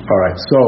All right, so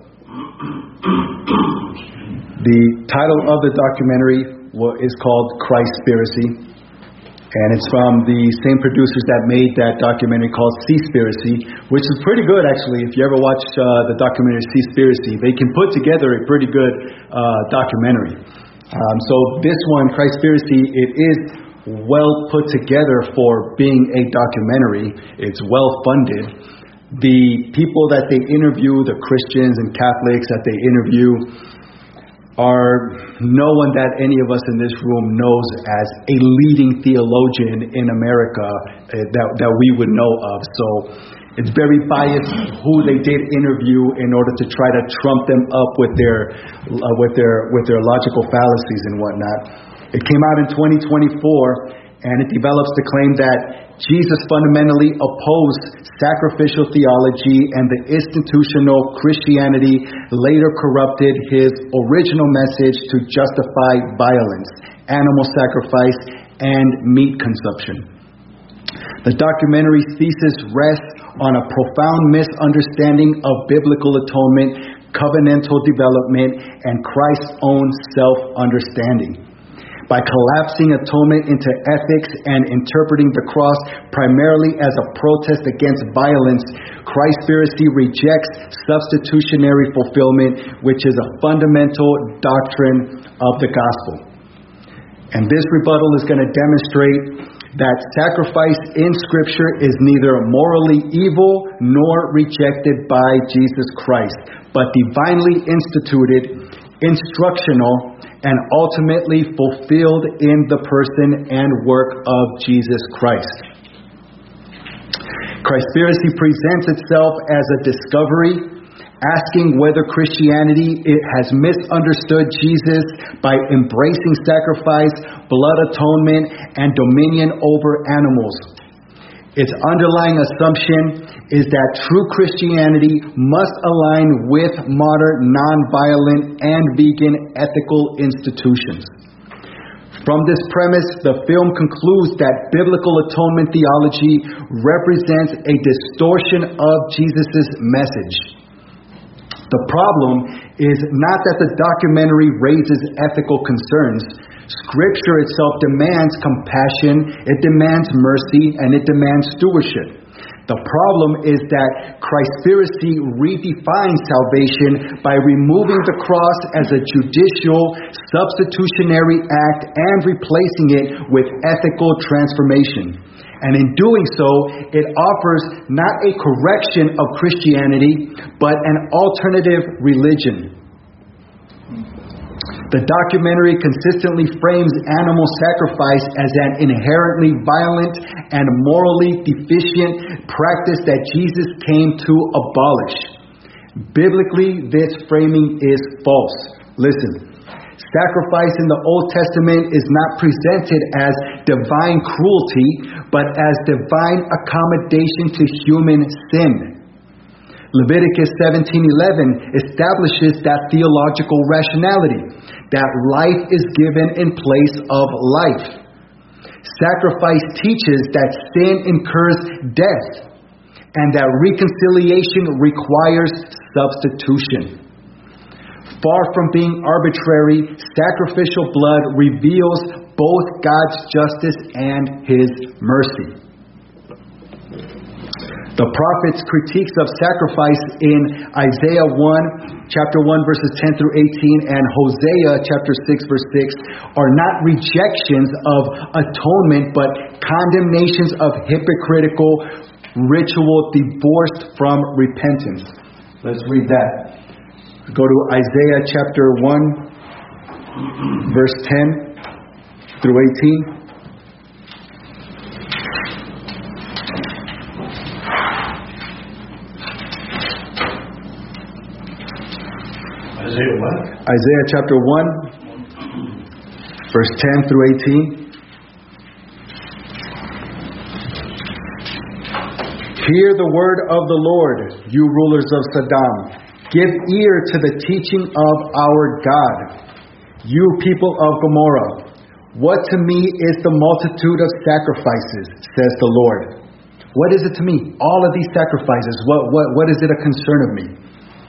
the title of the documentary is called Christspiracy, and it's from the same producers that made that documentary called Seaspiracy, which is pretty good actually. If you ever watch the documentary Seaspiracy, they can put together a pretty good documentary. So this one, Christspiracy, it is well put together for being a documentary. It's well funded. The people that they interview, the Christians and Catholics that they interview, are no one that any of us in this room knows as a leading theologian in America that we would know of. So it's very biased who they did interview in order to try to trump them up with their logical fallacies and whatnot. It came out in 2024. And it develops the claim that Jesus fundamentally opposed sacrificial theology, and the institutional Christianity later corrupted his original message to justify violence, animal sacrifice, and meat consumption. The documentary's thesis rests on a profound misunderstanding of biblical atonement, covenantal development, and Christ's own self-understanding. By collapsing atonement into ethics and interpreting the cross primarily as a protest against violence, Christspiracy rejects substitutionary fulfillment, which is a fundamental doctrine of the gospel. And this rebuttal is going to demonstrate that sacrifice in Scripture is neither morally evil nor rejected by Jesus Christ, but divinely instituted, instructional, and ultimately fulfilled in the person and work of Jesus Christ. Christspiracy presents itself as a discovery, asking whether Christianity has misunderstood Jesus by embracing sacrifice, blood atonement, and dominion over animals. Its underlying assumption is that true Christianity must align with modern, nonviolent, and vegan ethical institutions. From this premise, the film concludes that biblical atonement theology represents a distortion of Jesus' message. The problem is not that the documentary raises ethical concerns. Scripture itself demands compassion, it demands mercy, and it demands stewardship. The problem is that Christspiracy redefines salvation by removing the cross as a judicial, substitutionary act and replacing it with ethical transformation. And in doing so, it offers not a correction of Christianity, but an alternative religion. The documentary consistently frames animal sacrifice as an inherently violent and morally deficient practice that Jesus came to abolish. Biblically, this framing is false. Listen, sacrifice in the Old Testament is not presented as divine cruelty, but as divine accommodation to human sin. Leviticus 17:11 establishes that theological rationality, that life is given in place of life. Sacrifice teaches that sin incurs death, and that reconciliation requires substitution. Far from being arbitrary, sacrificial blood reveals both God's justice and His mercy. The prophet's critiques of sacrifice in Isaiah 1, chapter 1, verses 10 through 18, and Hosea, chapter 6, verse 6, are not rejections of atonement, but condemnations of hypocritical ritual divorced from repentance. Let's read that. Go to Isaiah chapter 1, verse 10 through 18. Isaiah what? Isaiah chapter 1, verse 10 through 18. Hear the word of the Lord, you rulers of Sodom. Give ear to the teaching of our God, you people of Gomorrah. What to me is the multitude of sacrifices, says the Lord. What is it to me? All of these sacrifices, what is it a concern of me?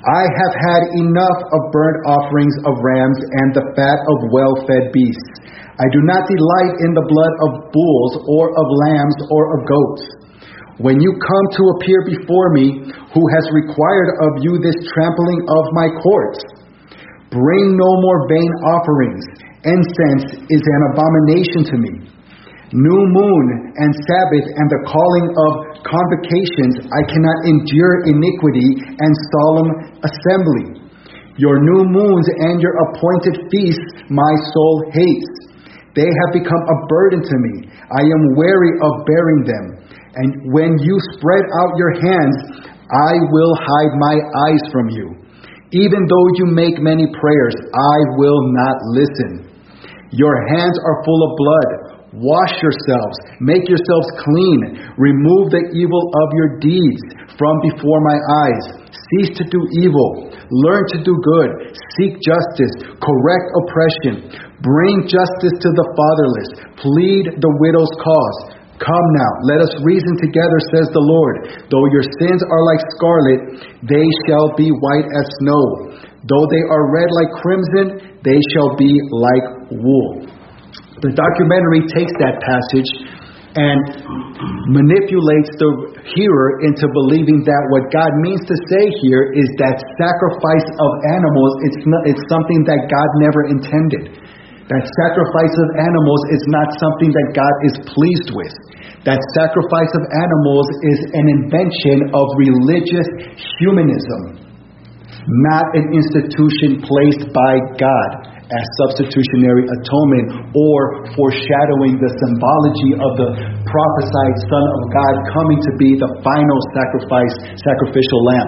I have had enough of burnt offerings of rams and the fat of well-fed beasts. I do not delight in the blood of bulls or of lambs or of goats. When you come to appear before me, who has required of you this trampling of my courts? Bring no more vain offerings. Incense is an abomination to me. New moon and Sabbath and the calling of convocations, I cannot endure iniquity and solemn assembly. Your new moons and your appointed feasts my soul hates. They have become a burden to me. I am weary of bearing them. And when you spread out your hands, I will hide my eyes from you. Even though you make many prayers, I will not listen. Your hands are full of blood. Wash yourselves. Make yourselves clean. Remove the evil of your deeds from before my eyes. Cease to do evil. Learn to do good. Seek justice. Correct oppression. Bring justice to the fatherless. Plead the widow's cause. Come now, let us reason together, says the Lord. Though your sins are like scarlet, they shall be white as snow. Though they are red like crimson, they shall be like wool. The documentary takes that passage and manipulates the hearer into believing that what God means to say here is that sacrifice of animals, it's something that God never intended. That sacrifice of animals is not something that God is pleased with. That sacrifice of animals is an invention of religious humanism, not an institution placed by God as substitutionary atonement or foreshadowing the symbology of the prophesied Son of God coming to be the final sacrificial lamb.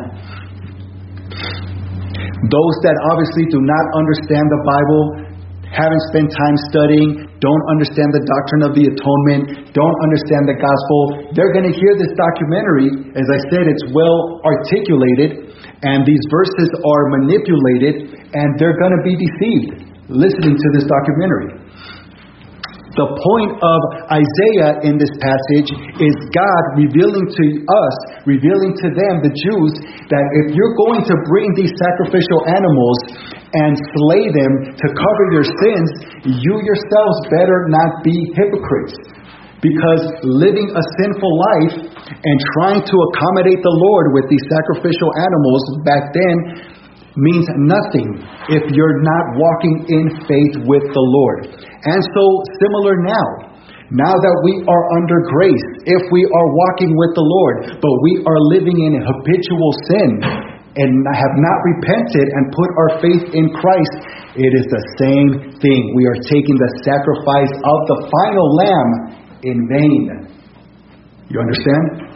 Those that obviously do not understand the Bible, haven't spent time studying, don't understand the doctrine of the atonement, don't understand the gospel, they're going to hear this documentary. As I said, it's well articulated, and these verses are manipulated, and they're going to be deceived listening to this documentary. The point of Isaiah in this passage is God revealing to us, revealing to them, the Jews, that if you're going to bring these sacrificial animals and slay them to cover your sins, you yourselves better not be hypocrites. Because living a sinful life and trying to accommodate the Lord with these sacrificial animals back then means nothing if you're not walking in faith with the Lord. And so, similar now that we are under grace, if we are walking with the Lord, but we are living in habitual sin and have not repented and put our faith in Christ, it is the same thing. We are taking the sacrifice of the final lamb in vain. You understand?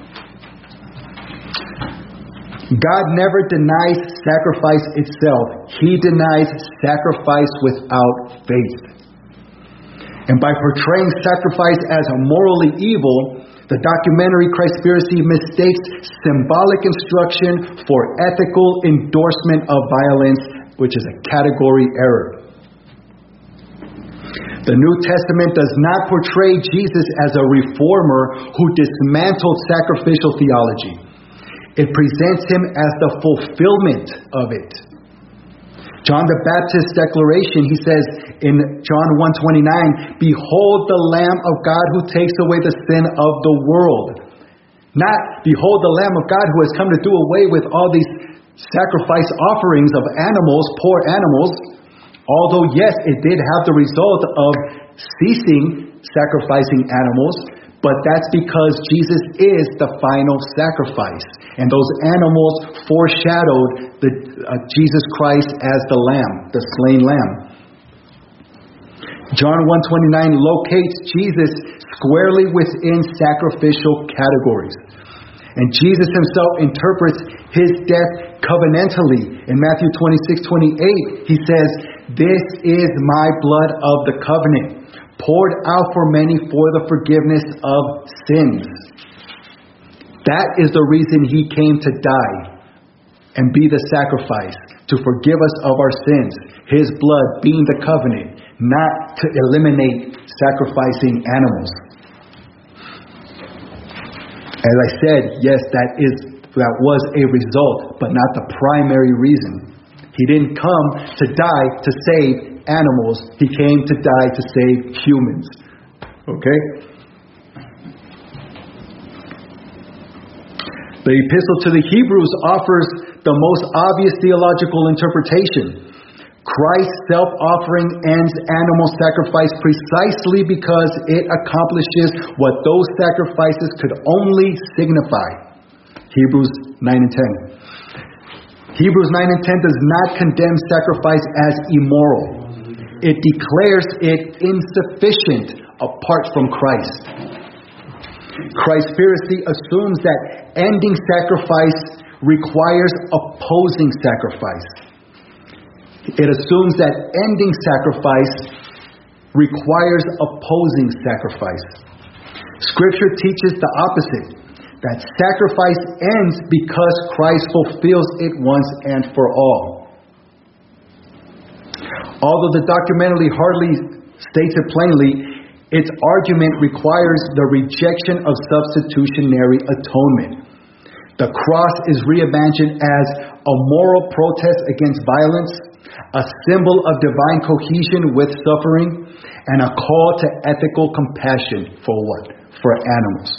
God never denies sacrifice itself. He denies sacrifice without faith. And by portraying sacrifice as morally evil, the documentary Christspiracy mistakes symbolic instruction for ethical endorsement of violence, which is a category error. The New Testament does not portray Jesus as a reformer who dismantled sacrificial theology. It presents him as the fulfillment of it. John the Baptist's declaration, he says in John 1:29, "Behold the Lamb of God who takes away the sin of the world." Not, "Behold the Lamb of God who has come to do away with all these sacrifice offerings of animals, poor animals." Although, yes, it did have the result of ceasing sacrificing animals, but that's because Jesus is the final sacrifice. And those animals foreshadowed Jesus Christ as the Lamb, the slain Lamb. John 1:29 locates Jesus squarely within sacrificial categories. And Jesus himself interprets his death covenantally. In Matthew 26:28, he says, "This is my blood of the covenant, poured out for many for the forgiveness of sins." That is the reason he came to die and be the sacrifice, to forgive us of our sins. His blood being the covenant, not to eliminate sacrificing animals. As I said, yes, that is that was a result, but not the primary reason. He didn't come to die to save animals. He came to die to save humans. Okay? The Epistle to the Hebrews offers the most obvious theological interpretation. Christ's self-offering ends animal sacrifice precisely because it accomplishes what those sacrifices could only signify. Hebrews 9 and 10. Hebrews 9 and 10 does not condemn sacrifice as immoral. It declares it insufficient apart from Christ. Christspiracy assumes that ending sacrifice requires opposing sacrifice. It assumes that ending sacrifice requires opposing sacrifice. Scripture teaches the opposite, that sacrifice ends because Christ fulfills it once and for all. Although the documentary hardly states it plainly, its argument requires the rejection of substitutionary atonement. The cross is reimagined as a moral protest against violence, a symbol of divine cohesion with suffering, and a call to ethical compassion for what? For animals.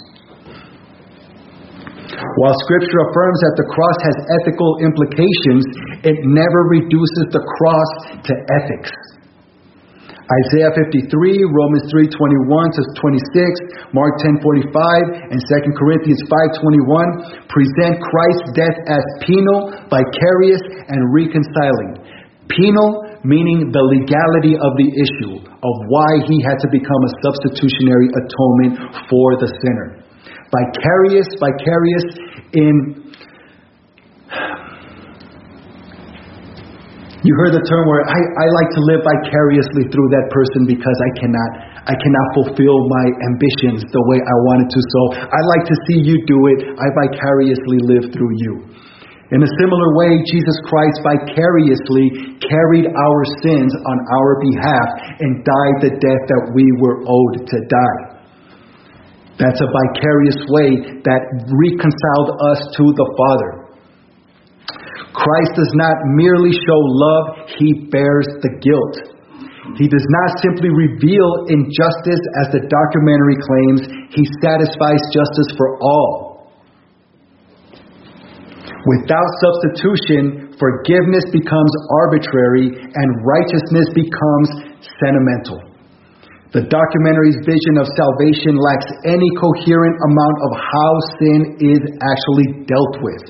While Scripture affirms that the cross has ethical implications, it never reduces the cross to ethics. Isaiah 53, Romans 3:21-26, Mark 10:45, and 2 Corinthians 5:21 present Christ's death as penal, vicarious, and reconciling. Penal meaning the legality of the issue, of why he had to become a substitutionary atonement for the sinner. Vicarious in... You heard the term where I like to live vicariously through that person because I cannot fulfill my ambitions the way I wanted to. So I like to see you do it. I vicariously live through you. In a similar way, Jesus Christ vicariously carried our sins on our behalf and died the death that we were owed to die. That's a vicarious way that reconciled us to the Father. Christ does not merely show love, he bears the guilt. He does not simply reveal injustice as the documentary claims, he satisfies justice for all. Without substitution, forgiveness becomes arbitrary and righteousness becomes sentimental. The documentary's vision of salvation lacks any coherent amount of how sin is actually dealt with.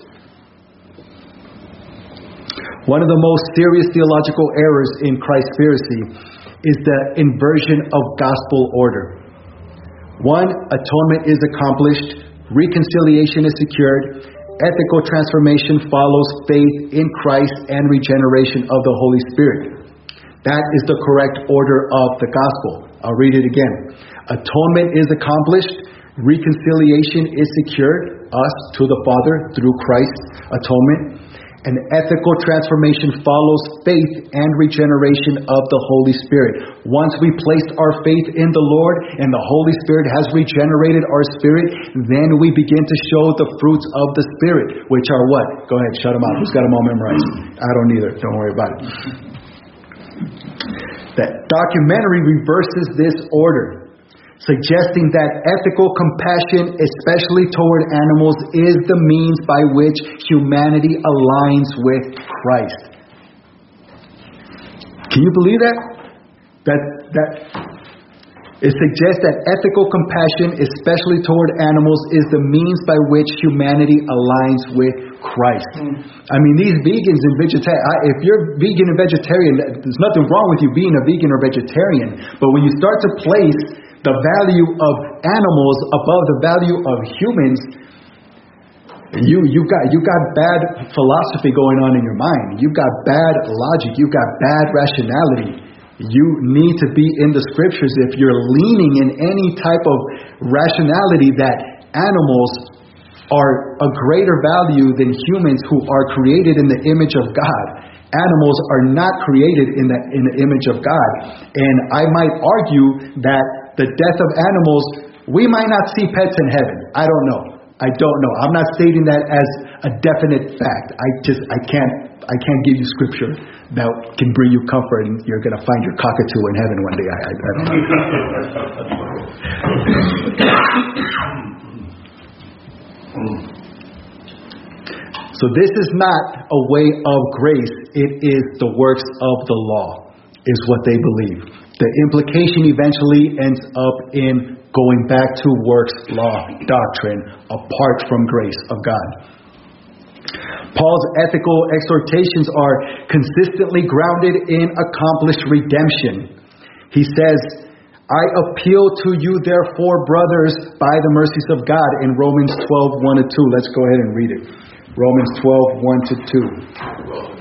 One of the most serious theological errors in Christspiracy is the inversion of gospel order. 1. Atonement is accomplished, reconciliation is secured, ethical transformation follows faith in Christ and regeneration of the Holy Spirit. That is the correct order of the gospel. I'll read it again. Atonement is accomplished, reconciliation is secured, us to the Father through Christ's atonement. And ethical transformation follows faith and regeneration of the Holy Spirit. Once we placed our faith in the Lord and the Holy Spirit has regenerated our spirit, then we begin to show the fruits of the Spirit, which are what? Go ahead, shut them out. Who's got them all memorized? I don't either. Don't worry about it. That documentary reverses this order, suggesting that ethical compassion, especially toward animals, is the means by which humanity aligns with Christ. Can you believe that? That it suggests that ethical compassion, especially toward animals, is the means by which humanity aligns with Christ. I mean, these vegans and vegetarians, if you're vegan and vegetarian, there's nothing wrong with you being a vegan or vegetarian, but when you start to place the value of animals above the value of humans, you got bad philosophy going on in your mind. You've got bad logic. You've got bad rationality. You need to be in the Scriptures if you're leaning in any type of rationality that animals are a greater value than humans who are created in the image of God. Animals are not created in the image of God. And I might argue that the death of animals, we might not see pets in heaven. I don't know. I'm not stating that as a definite fact. I can't give you scripture that can bring you comfort and you're going to find your cockatoo in heaven one day. I don't know. So this is not a way of grace. It is the works of the law, is what they believe. The implication eventually ends up in going back to works law doctrine apart from grace of God. Paul's ethical exhortations are consistently grounded in accomplished redemption. He says, I appeal to you, therefore, brothers, by the mercies of God, in Romans 12, 1-2. Let's go ahead and read it. Romans 12, 1-2.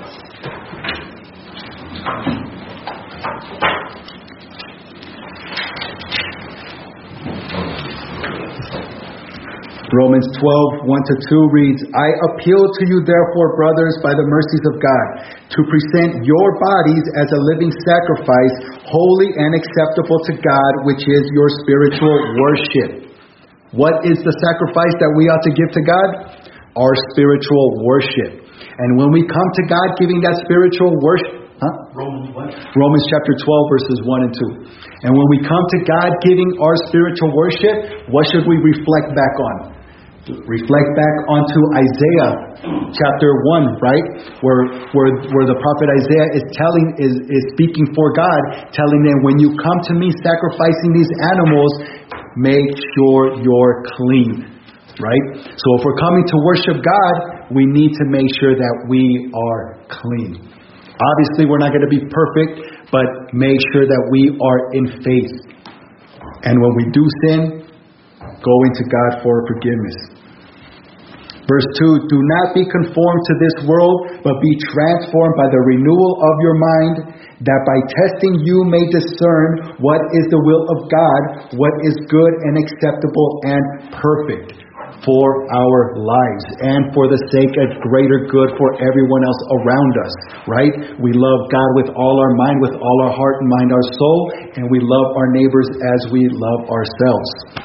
Romans 12, 1-2 reads, I appeal to you, therefore, brothers, by the mercies of God, to present your bodies as a living sacrifice, holy and acceptable to God, which is your spiritual worship. What is the sacrifice that we ought to give to God? Our spiritual worship. And when we come to God giving that spiritual worship, Romans chapter 12, verses 1 and 2. And when we come to God giving our spiritual worship, what should we reflect back on? Reflect back onto Isaiah chapter 1, right? Where the prophet Isaiah is speaking for God, telling them, when you come to me sacrificing these animals, make sure you're clean, right? So if we're coming to worship God, we need to make sure that we are clean. Obviously, we're not going to be perfect, but make sure that we are in faith. And when we do sin, go into God for forgiveness. Verse 2, do not be conformed to this world, but be transformed by the renewal of your mind, that by testing you may discern what is the will of God, what is good and acceptable and perfect for our lives, and for the sake of greater good for everyone else around us, right? We love God with all our mind, with all our heart and mind, our soul, and we love our neighbors as we love ourselves.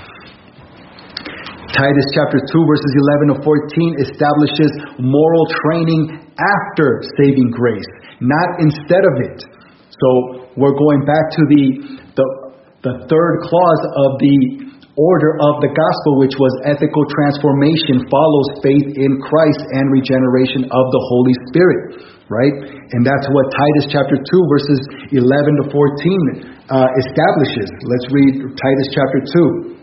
Titus chapter 2 verses 11 to 14 establishes moral training after saving grace, not instead of it. So we're going back to the third clause of the order of the gospel, which was ethical transformation follows faith in Christ and regeneration of the Holy Spirit, right? And that's what Titus chapter 2 verses 11 to 14 establishes. Let's read Titus chapter 2.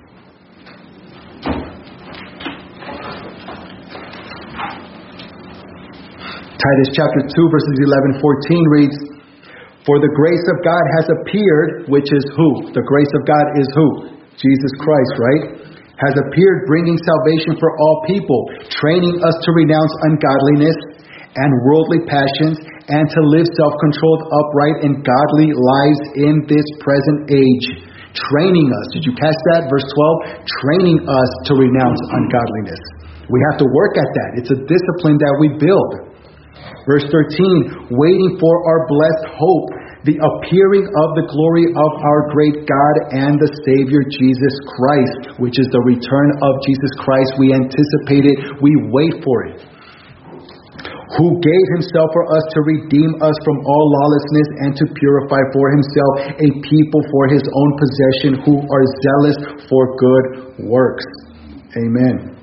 Titus chapter 2 verses 11-14 reads, for the grace of God has appeared, which is who? The grace of God is who? Jesus Christ, right? Has appeared, bringing salvation for all people, training us to renounce ungodliness and worldly passions, and to live self-controlled, upright, and godly lives in this present age. Training us. Did you catch that? Verse 12. Training us to renounce ungodliness. We have to work at that. It's a discipline that we build. Verse 13, waiting for our blessed hope, the appearing of the glory of our great God and the Savior Jesus Christ, which is the return of Jesus Christ. We anticipate it. We wait for it. Who gave himself for us to redeem us from all lawlessness and to purify for himself a people for his own possession who are zealous for good works. Amen.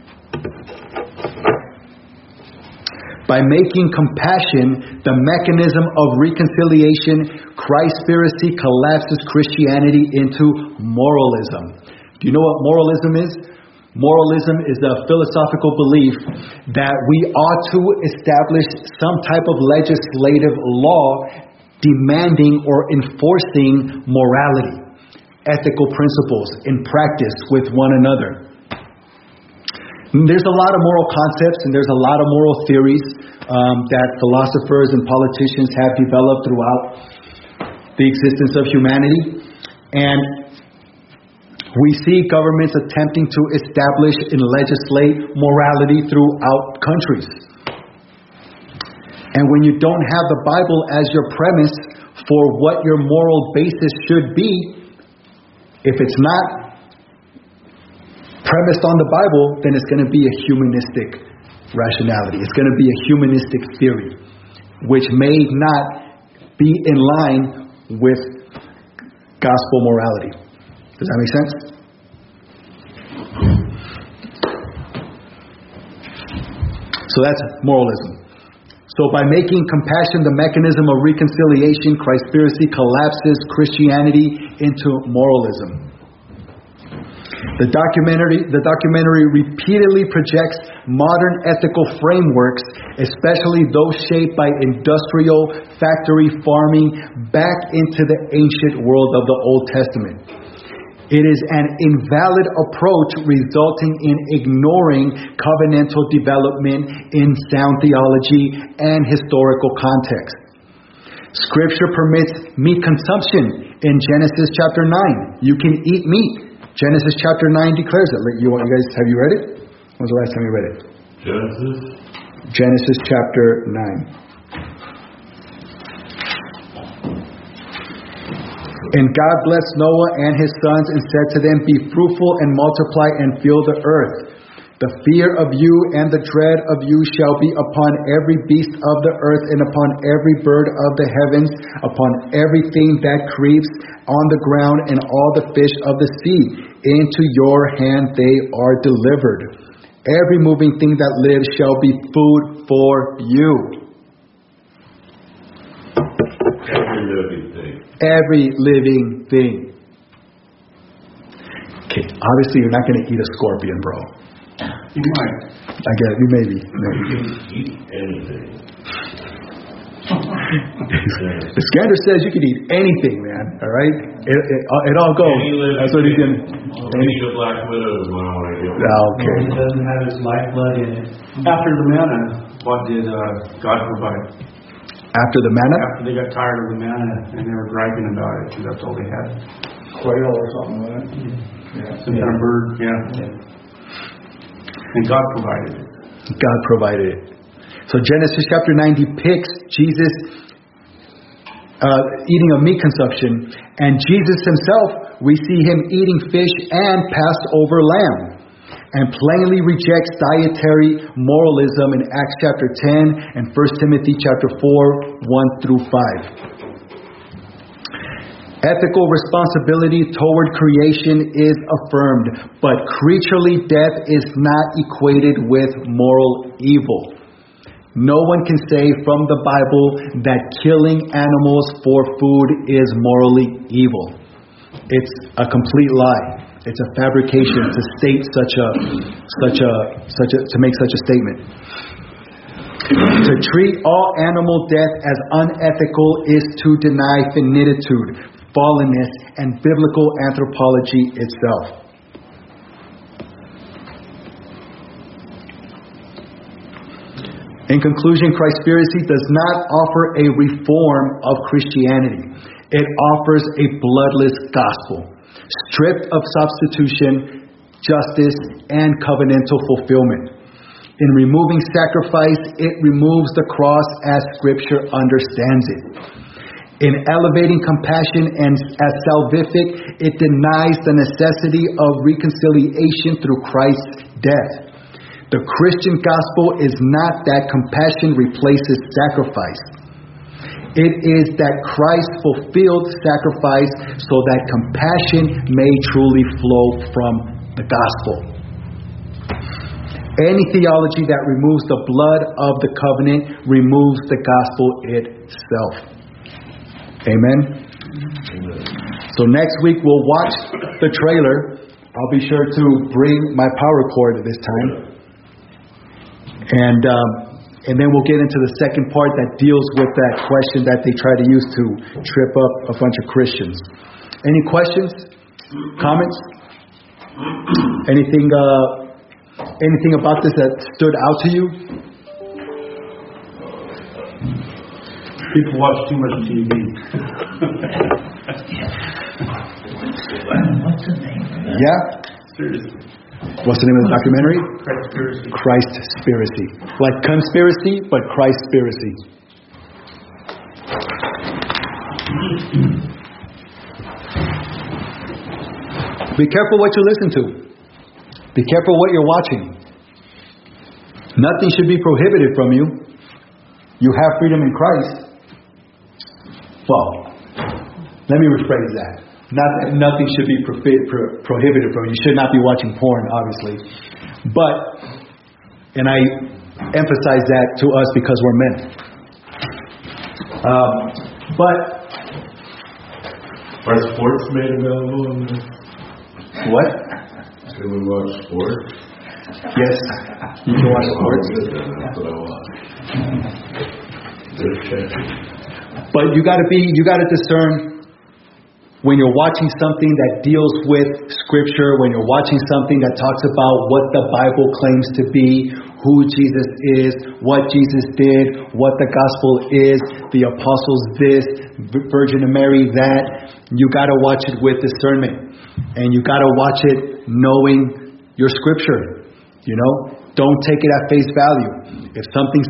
By making compassion the mechanism of reconciliation, Christspiracy collapses Christianity into moralism. Do you know what moralism is? Moralism is a philosophical belief that we ought to establish some type of legislative law demanding or enforcing morality, ethical principles in practice with one another. There's a lot of moral concepts and there's a lot of moral theories that philosophers and politicians have developed throughout the existence of humanity. And we see governments attempting to establish and legislate morality throughout countries. And when you don't have the Bible as your premise for what your moral basis should be, if it's not premised on the Bible, then it's going to be a humanistic rationality. It's going to be a humanistic theory, which may not be in line with gospel morality. Does that make sense? So that's moralism. So by making compassion the mechanism of reconciliation, Christspiracy collapses Christianity into moralism. The documentary repeatedly projects modern ethical frameworks, especially those shaped by industrial factory farming, back into the ancient world of the Old Testament. It is an invalid approach resulting in ignoring covenantal development in sound theology and historical context. Scripture permits meat consumption in Genesis chapter 9. You can eat meat. Genesis chapter 9 declares it. You guys, have you read it? When was the last time you read it? Genesis chapter 9. And God blessed Noah and his sons and said to them, "Be fruitful and multiply and fill the earth. The fear of you and the dread of you shall be upon every beast of the earth and upon every bird of the heavens, upon everything that creeps on the ground and all the fish of the sea. Into your hand they are delivered. Every moving thing that lives shall be food for you." Every living thing. Every living thing. Okay, obviously you're not going to eat a scorpion, bro. You might. I guess you maybe. You can eat anything. The scanner says you can eat anything, man. All right, it all goes. That's what he's gonna. Eat a black widow is what I want to get. Okay. It doesn't have his lifeblood in it. After the manna, what did God provide? After the manna? After they got tired of the manna and they were griping about it, because that's all they had. Quail or something like that. Yeah. Some kind of bird, yeah. And God provided it. God provided it. So Genesis chapter 9 depicts Jesus eating a meat consumption, and Jesus himself, we see him eating fish and Passover lamb, and plainly rejects dietary moralism in Acts chapter 10 and 1 Timothy chapter 4, 1 through 5. Ethical responsibility toward creation is affirmed, but creaturely death is not equated with moral evil. No one can say from the Bible that killing animals for food is morally evil. It's a complete lie. It's a fabrication to state to make such a statement. To treat all animal death as unethical is to deny finitude, fallenness, and biblical anthropology itself. In conclusion, Christspiracy does not offer a reform of Christianity. It offers a bloodless gospel, stripped of substitution, justice, and covenantal fulfillment. In removing sacrifice, it removes the cross as Scripture understands it. In elevating compassion and as salvific, it denies the necessity of reconciliation through Christ's death. The Christian gospel is not that compassion replaces sacrifice. It is that Christ fulfilled sacrifice so that compassion may truly flow from the gospel. Any theology that removes the blood of the covenant removes the gospel itself. Amen? So next week we'll watch the trailer. I'll be sure to bring my power cord this time. And then we'll get into the second part that deals with that question that they try to use to trip up a bunch of Christians. Any questions? Comments? Anything about this that stood out to you? People watch too much TV. What's the name? Yeah? Seriously. What's the name of the documentary? Christspiracy. Christspiracy. Like conspiracy, but Christspiracy. Be careful what you listen to. Be careful what you're watching. Nothing should be prohibited from you. You have freedom in Christ. Well, let me rephrase that. Nothing should be prohibited from you. You should not be watching porn, obviously. But, and I emphasize that to us because we're men. But, Are sports made available in this? what? Can we watch sports? Yes, you can watch sports. That's what I want. Just checking. But you got to discern when you're watching something that deals with Scripture, when you're watching something that talks about what the Bible claims to be, who Jesus is, what Jesus did, what the gospel is, the apostles this, Virgin Mary that. You got to watch it with discernment, and you got to watch it knowing your Scripture. You know, don't take it at face value. If something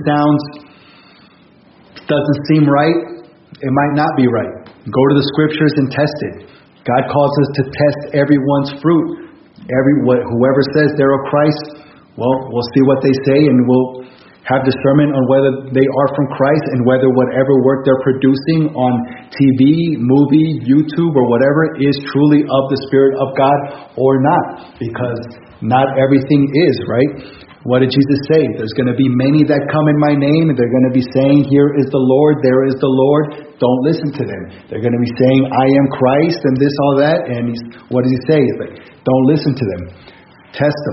doesn't seem right, it might not be right. Go to the Scriptures and test it. God calls us to test everyone's fruit. Whoever says they're of Christ, well, we'll see what they say, and we'll have discernment on whether they are from Christ and whether whatever work they're producing on TV, movie, YouTube, or whatever is truly of the Spirit of God or not. Because not everything is, right? What did Jesus say? There's going to be many that come in my name, and they're going to be saying, here is the Lord, there is the Lord. Don't listen to them. They're going to be saying, I am Christ, and this, all that. And what does he say? He's like, don't listen to them. Test them.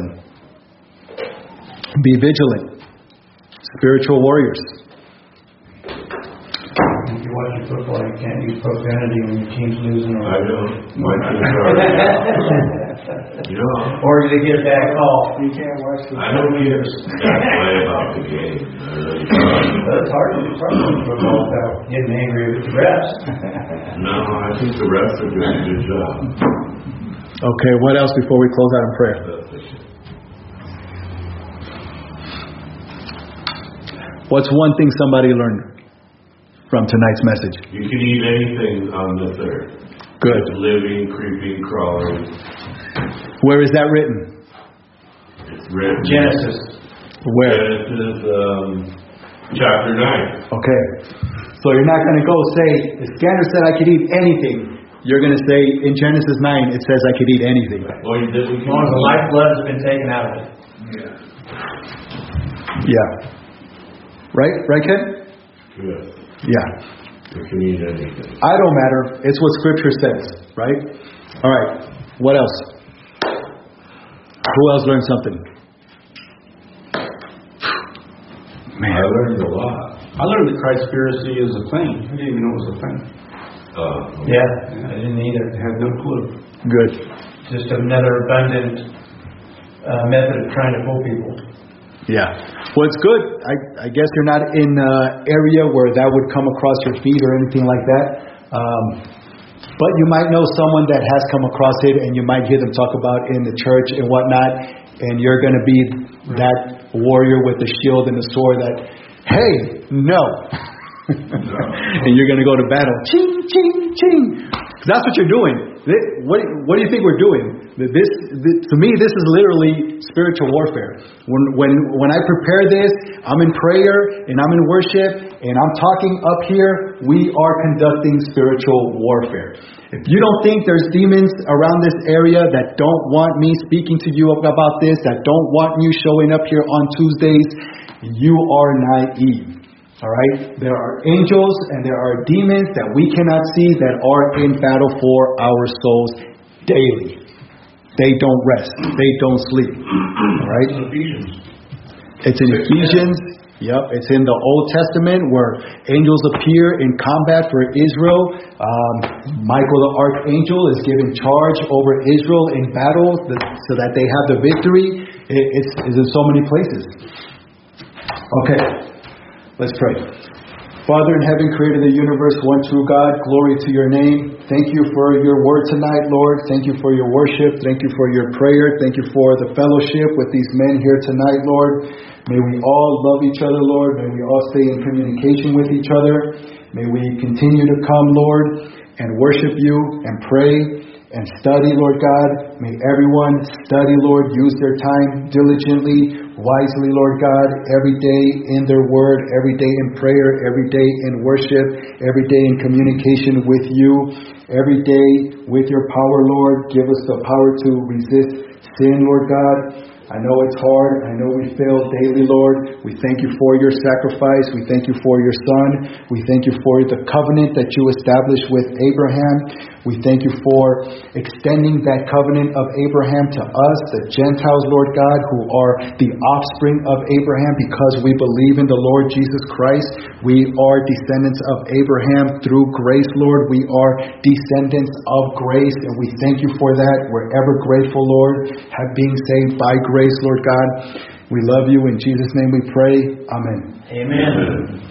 Be vigilant. Spiritual warriors. If you watch your football, you can't use profanity when your team's losing. I don't. My team's already. Yeah. Or they get a bad call. You can't watch the I don't care play about the game. But it's hard to do football without getting angry with the refs. No, I think the refs are doing a good job. Okay, what else before we close out in prayer? What's one thing somebody learned from tonight's message? You can eat anything on this earth. Good. Living, creeping, crawling. Where is that written? It's written. Genesis. Where? Genesis chapter 9. Okay. So you're not going to go say, the scanner said I could eat anything. You're going to say, in Genesis 9, it says I could eat anything. Well, you did. As long as the lifeblood has been taken out of it. Yeah. Right? Right, Ken? Good. Yeah. You can eat anything. I don't matter. It's what Scripture says, right? All right. What else? Who else learned something? Man. I learned a lot. I learned that Christspiracy is a thing. I didn't even know it was a thing. Yeah, I didn't either. I had no clue. Good. Just another abundant method of trying to fool people. Yeah. Well, it's good. I guess you're not in an area where that would come across your feed or anything like that. But you might know someone that has come across it, and you might hear them talk about in the church and whatnot, and you're going to be that warrior with the shield and the sword that, hey, no. And you're going to go to battle. Ching, ching, ching. That's what you're doing. What do you think we're doing? This to me, this is literally spiritual warfare. When I prepare this, I'm in prayer and I'm in worship and I'm talking up here. We are conducting spiritual warfare. If you don't think there's demons around this area that don't want me speaking to you about this, that don't want you showing up here on Tuesdays, you are naive. All right? There are angels and there are demons that we cannot see that are in battle for our souls daily. They don't rest. They don't sleep. All right? It's in Ephesians. Yep. It's in the Old Testament where angels appear in combat for Israel. Michael the Archangel is given charge over Israel in battle so that they have the victory. It's in so many places. Okay. Let's pray. Father in heaven, creator of the universe, one true God, glory to your name. Thank you for your word tonight, Lord. Thank you for your worship. Thank you for your prayer. Thank you for the fellowship with these men here tonight, Lord. May we all love each other, Lord. May we all stay in communication with each other. May we continue to come, Lord, and worship you and pray and study, Lord God. May everyone study, Lord, use their time diligently, wisely, Lord God, every day in their word, every day in prayer, every day in worship, every day in communication with you, every day with your power, Lord. Give us the power to resist sin, Lord God. I know it's hard. I know we fail daily, Lord. We thank you for your sacrifice. We thank you for your Son. We thank you for the covenant that you established with Abraham. We thank you for extending that covenant of Abraham to us, the Gentiles, Lord God, who are the offspring of Abraham because we believe in the Lord Jesus Christ. We are descendants of Abraham through grace, Lord. We are descendants of grace, and we thank you for that. We're ever grateful, Lord, being saved by grace, Lord God. We love you. In Jesus' name we pray. Amen. Amen.